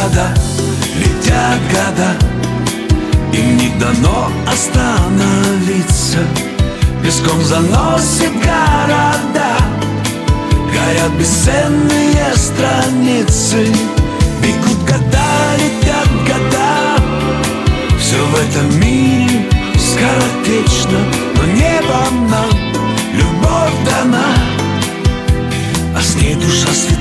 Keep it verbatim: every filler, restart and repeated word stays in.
года, летят года, им не дано остановиться. Песком заносит города, горят бесценные страницы. Бегут года, летят года, все в этом мире скоротечно, но небом нам любовь дана, а с ней душа святая.